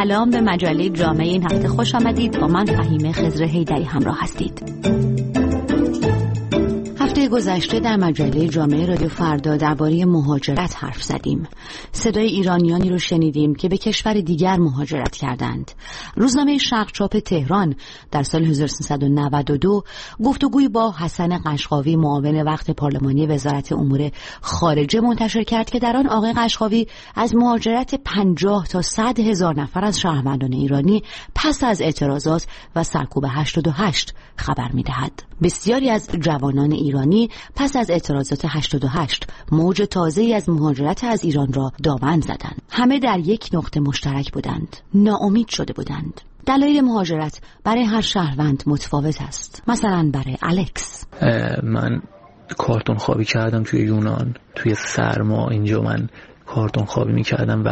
سلام، به مجله جامعه این هفته خوش آمدید. با من فهیمه خضر حیدری همراه هستید. هفته گذشته در مجله جامعه رادیو فردا درباره مهاجرت حرف زدیم. صدای ایرانیانی رو شنیدیم که به کشور دیگر مهاجرت کردند. روزنامه شرق چاپ تهران در سال 1392 گفتگوی با حسن قشقاوی، معاون وقت پارلمانی وزارت امور خارجه منتشر کرد که در آن آقای قشقاوی از مهاجرت 50 تا 100 هزار نفر از شهروندان ایرانی پس از اعتراضات و سرکوب 88 خبر می‌دهد. بسیاری از جوانان ایرانی پس از اعتراضات 88 موج تازه‌ای از مهاجرت از ایران را دامن زدند. همه در یک نقطه مشترک بودند: ناامید شده بودند. دلایل مهاجرت برای هر شهروند متفاوت است. مثلا برای الکس، من کارتون خوابی کردم توی یونان، توی سرما. اینجا من کارتون خوابی می‌کردم و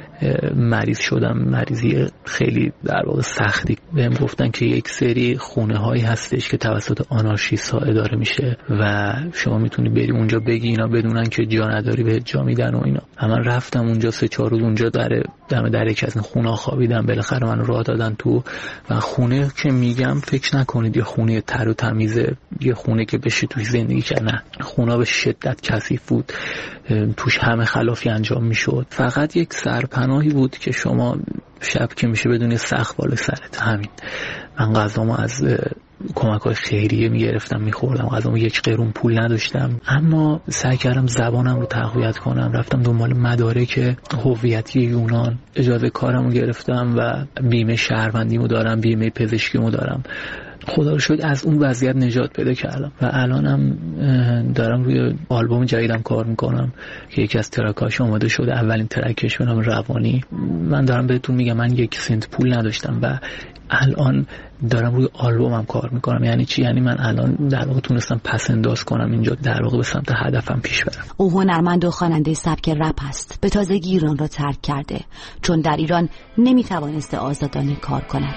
مریض شدم، مریضی خیلی در واقع سختی. بهم گفتن که یک سری خونه هایی هستش که توسط آنارشیست‌ها اداره میشه و شما میتونی بری اونجا بگی اینا بدونن که جا نداری به جا میدن و اینا. من رفتم اونجا 3-4 روز اونجا در یکی از این خونه‌ها خوابیدم. بالاخره من راه دادن تو و خونه که میگم فکر نکنید یه خونه تر و تمیزه، یه خونه که بشه توش زندگی کرد. نه، خونه به شدت کثیف بود، توش همه خلافی انجام میشد. فقط یک سرپناهی بود که شما شب که میشه بدون سقف بالای سرت. همین. من غذامو از کمک‌های خیریه میگرفتم میخوردم، غذامو 1 قرون پول نداشتم، اما سعی کردم زبانم رو تقویت کنم. رفتم دنبال مدارک هویتی یونان، اجازه کارمو گرفتم و بیمه شهروندیمو دارم، بیمه پزشکیمو دارم. خدا رو شکر از اون وضعیت نجات پیدا کردم و الانم دارم روی آلبوم جدیدم کار میکنم که یکی از ترکاش آماده شده، اولین ترکش به نام روانی. من دارم بهتون میگم من 1 سنت پول نداشتم و الان دارم روی آلبومم کار میکنم. یعنی چی؟ یعنی من الان در واقع تونستم پس انداز کنم اینجا، در واقع به سمت هدفم پیش برم. او هنرمند و خواننده سبک رپ است. به تازگی ایران را ترک کرده چون در ایران نمیتوانسته آزادانه کار کند.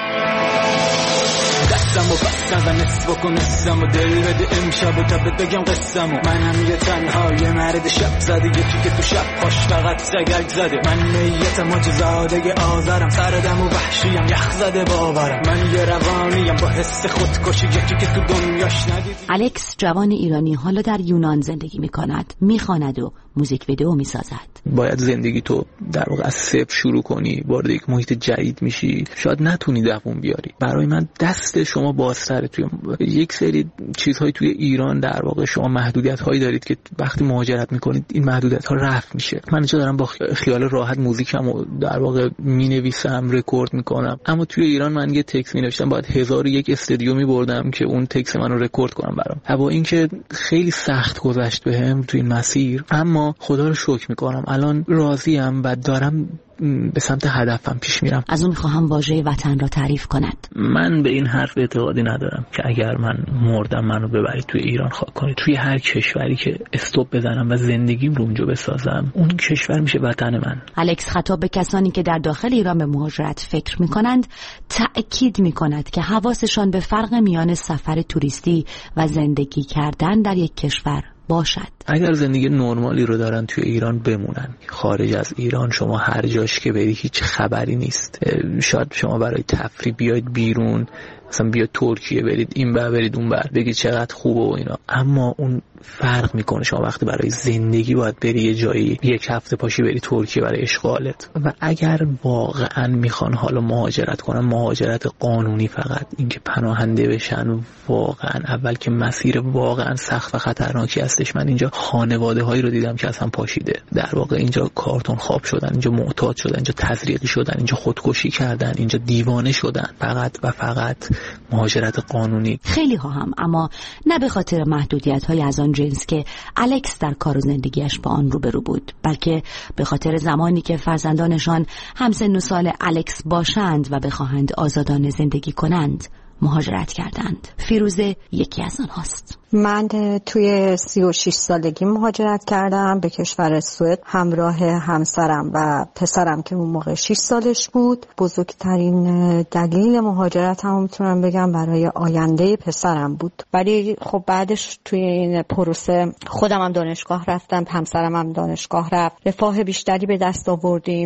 دستم و بستم و نصف کن نصفم و دل بده امشب و تا بگم قصم و منم یه تنهای مرد شب زده، یکی که تو شب پاش فقط سگک زده. من نیتم و جزاده آزارم، سردم و وحشیم، یخ زده باورم. من یه روانیم با حس خودکشی، یکی که تو دنیاش ندیدی. الکس جوان ایرانی حالا در یونان زندگی میکند، میخواند و موزیک ویدئو میسازد. باید زندگی تو در واقع از صفر شروع کنی، وارد یک محیط جدید میشی، شاید نتونی دووم بیاری. برای من دست شما بازتره. توی یک سری چیزهای توی ایران در واقع شما محدودیت‌هایی دارید که وقتی مهاجرت میکنید این محدودیت‌ها رفع میشه. من اینجا دارم با خیال راحت موزیکمو در واقع مینویسم، رکورد میکنم، اما توی ایران من یه تکست مینوشتم باید 1001 استودیو میبردم که اون تکست منو رکورد کنم برام. با اینکه خیلی سخت گذشت بهم توی این مسیر، اما خدا رو شکر میکنم الان راضیم و دارم به سمت هدفم پیش میرم. از اون میخواهم واژه وطن را تعریف کند. من به این حرف اعتقادی ندارم که اگر من مردم منو ببرید توی ایران خاک کنید. توی هر کشوری که استوب بزنم و زندگیم رو اونجا بسازم، اون کشور میشه وطن من. الکس خطاب به کسانی که در داخل ایران به مهاجرت فکر میکنند تأکید میکند که حواسشان به فرق میان سفر توریستی و زندگی کردن در یک کشور باشد. اگر زندگی نرمالی رو دارن توی ایران بمونن. خارج از ایران شما هر جاش که بری هیچ خبری نیست. شاید شما برای تفریح بیاید بیرون، مثلا بیاید ترکیه برید این بر برید اون بر بگید چقدر خوبه و اینا، اما اون فرق میکنه. شما وقتی برای زندگی باید بری یه جایی 1 هفته پاشی بری ترکیه برای اشغالت. و اگر واقعا میخوان حالا مهاجرت کنن، مهاجرت قانونی، فقط اینکه پناهنده بشن، واقعا اول که مسیر واقعا سخت و خطرناکی هستش. من اینجا خانواده هایی رو دیدم که اصلا پاشیده، در واقع اینجا کارتون خواب شدن، اینجا معتاد شدن، اینجا تزریقی شدن، اینجا خودکشی کردن، اینجا دیوانه شدن. فقط و فقط مهاجرت قانونی. خیلی ها هم، اما نه به خاطر محدودیت‌های از آن جنس که الکس در کار و زندگیش با آن روبرو بود، بلکه به خاطر زمانی که فرزندانشان همسن و سال الکس باشند و بخواهند آزادانه زندگی کنند مهاجرت کردند. فیروزه یکی از آنهاست. من توی 36 سالگی مهاجرت کردم به کشور سوئد همراه همسرم و پسرم که اون موقع 6 سالش بود. بزرگترین دلیل مهاجرتم میتونم بگم برای آینده پسرم بود. ولی خب بعدش توی این پروسه خودم هم دانشگاه رفتم، همسرم هم دانشگاه رفت، رفاه بیشتری به دست آوردیم،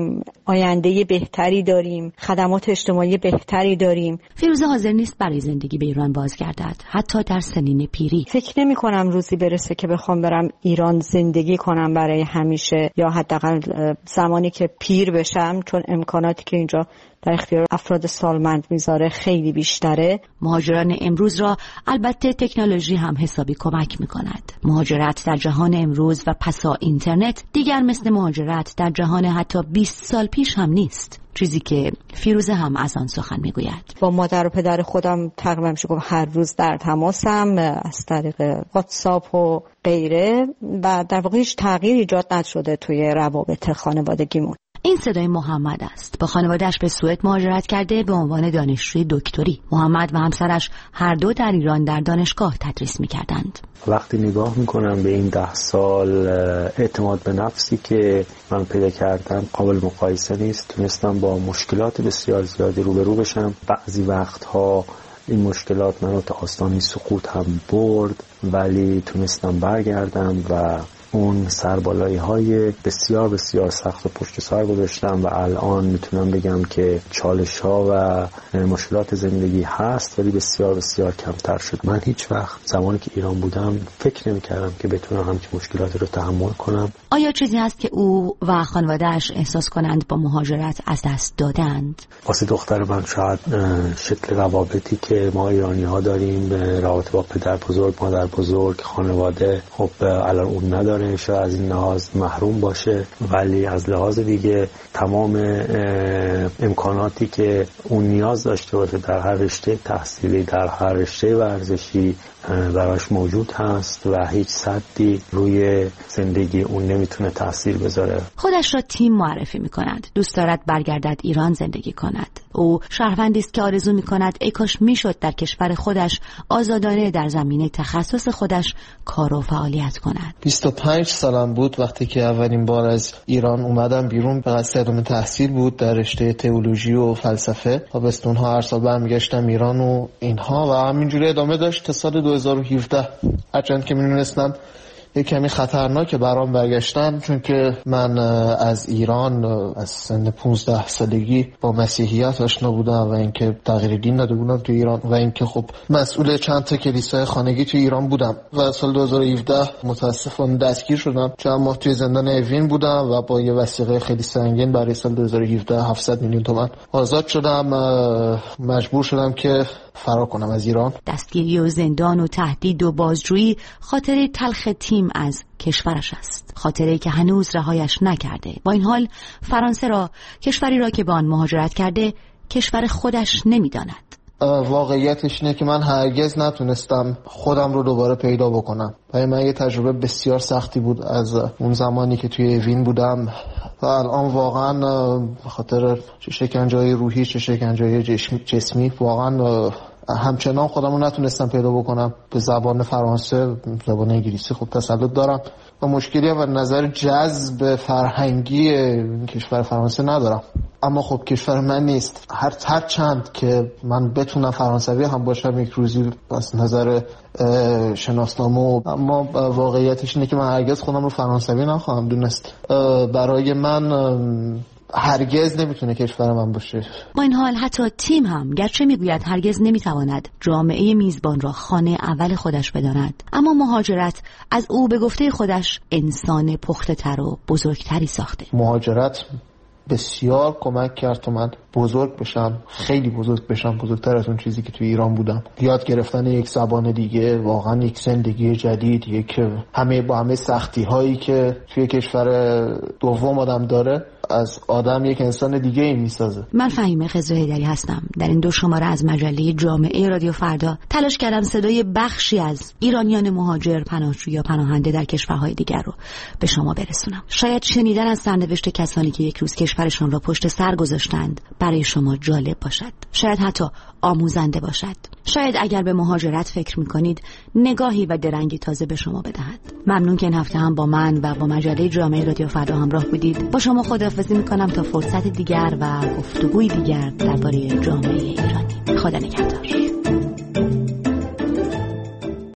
آینده بهتری داریم، خدمات اجتماعی بهتری داریم. فیروزه حاضر نیست برای زندگی به ایران بازگردد، حتی در سنین پیری. فکر نمی کنم روزی برسه که بخوام برم ایران زندگی کنم برای همیشه، یا حداقل زمانی که پیر بشم، چون امکاناتی که اینجا در اختیار افراد سالمند میذاره خیلی بیشتره. مهاجران امروز را البته تکنولوژی هم حسابی کمک میکند. مهاجرت در جهان امروز و پسا اینترنت دیگر مثل مهاجرت در جهان حتی 20 سال پیش هم نیست، چیزی که فیروزه هم از آن سخن میگوید. با مادر و پدر خودم تقریبا میشه گفت هر روز در تماسم از طریق واتساپ و غیره، و در واقع هیچ تغییری ایجاد نشده توی روابط خانوادگیمون. این صدای محمد است. با خانواده‌اش به سوئد مهاجرت کرده به عنوان دانشجوی دکتری. محمد و همسرش هر دو در ایران در دانشگاه تدریس می‌کردند. وقتی نگاه میکنم به این 10 سال، اعتماد به نفسی که من پیدا کردم قابل مقایسه نیست. تونستم با مشکلات بسیار زیادی روبرو بشم. بعضی وقتها این مشکلات منو تا آستانه سقوط هم برد، ولی تونستم برگردم و اون سربالایی‌های بسیار بسیار سخت و پشت سر گذاشتم و الان میتونم بگم که چالش‌ها و مشکلات زندگی هست ولی بسیار بسیار کمتر شد. من هیچ وقت زمانی که ایران بودم فکر نمی‌کردم که بتونم همچین مشکلاتی رو تحمل کنم. آیا چیزی هست که او و خانواده‌اش احساس کنند با مهاجرت از دست دادند؟ واسه دختر من شاید شکل روابطی که ما ایرانی‌ها داریم، روابط با پدر بزرگ، مادر بزرگ، خانواده، خب الان اون نداره، شاید از این لحاظ محروم باشه، ولی از لحاظ دیگه تمام امکاناتی که اون نیاز داشته باشه در هر رشته تحصیلی، در هر رشته ورزشی براش موجود هست و هیچ سدی روی زندگی اون نمیتونه تاثیر بذاره. خودش را تیم معرفی میکند. دوست دارد برگردد ایران زندگی کند. او شهروندی است که آرزو میکند ای کاش میشد در کشور خودش آزادانه در زمینه تخصص خودش کار و فعالیت کند. 25 سالم بود وقتی که اولین بار از ایران اومدم بیرون. به قصد ادامه تحصیل بود در رشته تئولوژی و فلسفه. تابستون‌ها هر سال برمیگشتم ایران و اینها و همینجوری ادامه داشت تا سال 2017. هرچند که می‌دونستم یک کمی خطرناکه برام برگشتن، چون که من از ایران از سن 15 سالگی با مسیحیت آشنا بودم و اینکه تغییر دین داده بودم تو ایران و اینکه خب مسئول چند تا کلیسای خانگی تو ایران بودم و سال 2017 متاسفانه دستگیر شدم. چند ماه توی زندان اوین بودم و با یه وثیقه خیلی سنگین برای سال 2017 700 میلیون تومان آزاد شدم. مجبور شدم که فرار کنم از ایران. دستگیری و زندان و تهدید و بازجویی خاطره تلخ تیم از کشورش است، خاطره‌ای که هنوز رهایش نکرده. با این حال فرانسه را، کشوری را که به آن مهاجرت کرده، کشور خودش نمی‌داند. واقعیتش اینه که من هرگز نتونستم خودم رو دوباره پیدا بکنم. برای من یه تجربه بسیار سختی بود از اون زمانی که توی اوین بودم و الان واقعا به خاطر چه شکنجه‌های روحی چه شکنجه‌های جسمی واقعا همچنان خودم رو نتونستم پیدا بکنم. به زبان فرانسه، زبان انگلیسی خب تسلط دارم و مشکلی و نظر جذب فرهنگی کشور فرانسه ندارم، اما خب کشور من نیست. هر چند که من بتونم فرانسوی هم باشم یک روزی از نظر شناسنامه، اما واقعیتش اینه که من هرگز خودم رو فرانسوی نخواهم دونست. برای من هرگز نمیتونه کشور من باشه. با این حال حتی تیم هم گرچه میگوید هرگز نمیتواند جامعه میزبان را خانه اول خودش بداند، اما مهاجرت از او به گفته خودش انسان پخته تر و بزرگتری ساخته. مهاجرت بسیار کمک کرد تا من بزرگ بشم، خیلی بزرگ بشم، بزرگتر از اون چیزی که توی ایران بودم. یاد گرفتن یک زبان دیگه، واقعا یک زندگی جدید، یک با همه سختی هایی که توی کشور دوم آدم داره، از آدم یک انسان دیگه ای میسازه. من فهیمه خضرحیدری هستم. در این 2 شماره از مجله جامعه رادیو فردا تلاش کردم صدای بخشی از ایرانیان مهاجر، پناهجو یا پناهنده در کشورهای دیگر رو به شما برسونم. شاید شنیدن از سرنوشت کسانی که یک روز کشورشان را پشت سر گذاشتند برای شما جالب باشد، شاید حتی آموزنده باشد. شاید اگر به مهاجرت فکر میکنید نگاهی و درنگی تازه به شما بدهد. ممنون که این هفته هم با من و با مجله جامعه رادیو فردا همراه بودید. با شما خداحافظی میکنم تا فرصت دیگر و گفتگوی دیگر درباره جامعه ایرانی. خدا نگهدار.